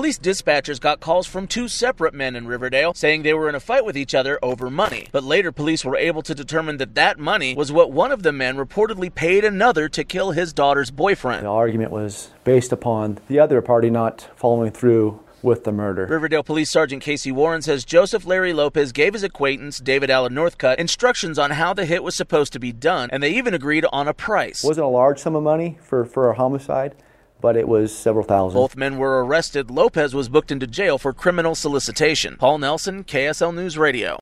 Police dispatchers got calls from two separate men in Riverdale saying they were in a fight with each other over money. But later police were able to determine that money was what one of the men reportedly paid another to kill his daughter's boyfriend. The argument was based upon the other party not following through with the murder. Riverdale Police Sergeant Casey Warren says Joseph Larry Lopez gave his acquaintance, David Allen Northcutt, instructions on how the hit was supposed to be done, and they even agreed on a price. It wasn't a large sum of money for a homicide, but it was several thousand. Both men were arrested. Lopez was booked into jail for criminal solicitation. Paul Nelson, KSL News Radio.